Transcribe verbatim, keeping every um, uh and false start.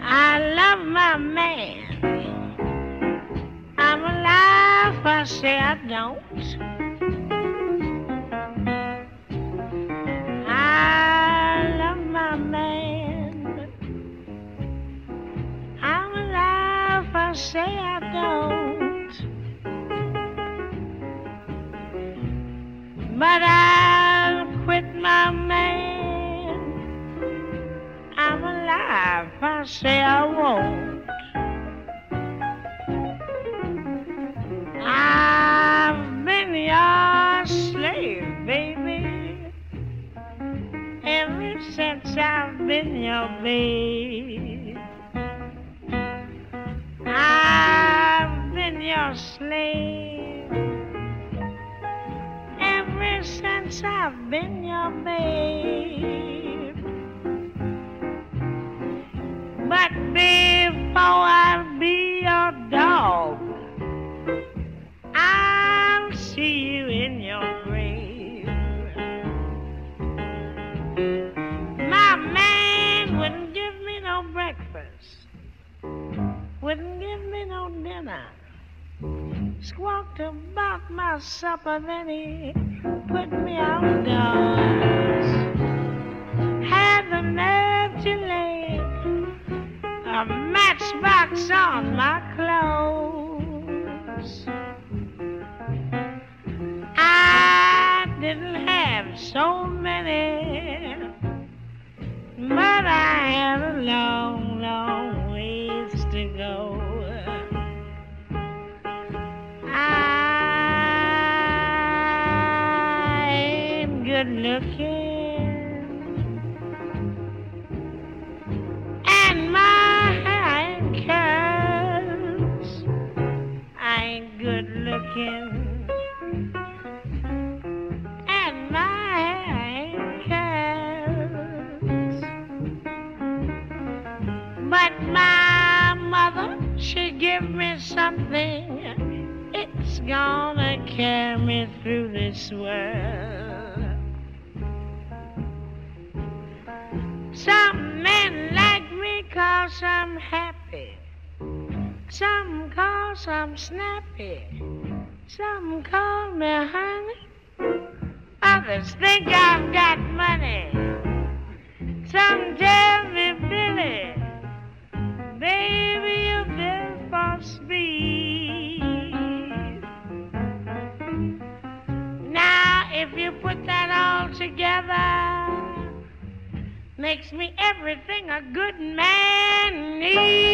I love my man. I'm alive, I say I don't. I love my man. I'm alive, I say I don't. But I'll quit my man. I'm alive, I say I won't. I've been your slave, baby, ever since I've been your babe. I've been your slave ever since I've been your babe. But before I'll be your dog, I'll see you in your grave. My man wouldn't give me no breakfast, wouldn't give me no dinner, squawked about my supper, then he put me outdoors. Had the nerve to lay a matchbox on my clothes. I didn't have so many, but I had a long, long ways to go. I'm good looking, and my hair ain't curls. I ain't good looking, and my hair ain't curls. But my mother, she give me something, it's gonna carry me through this world. Some men like me 'cause I'm happy, some 'cause I'm snappy, some call me honey, others think I've got money. Some tell me, Billy, baby, you're built for speed. Now, if you put that all together, makes me everything a good man needs.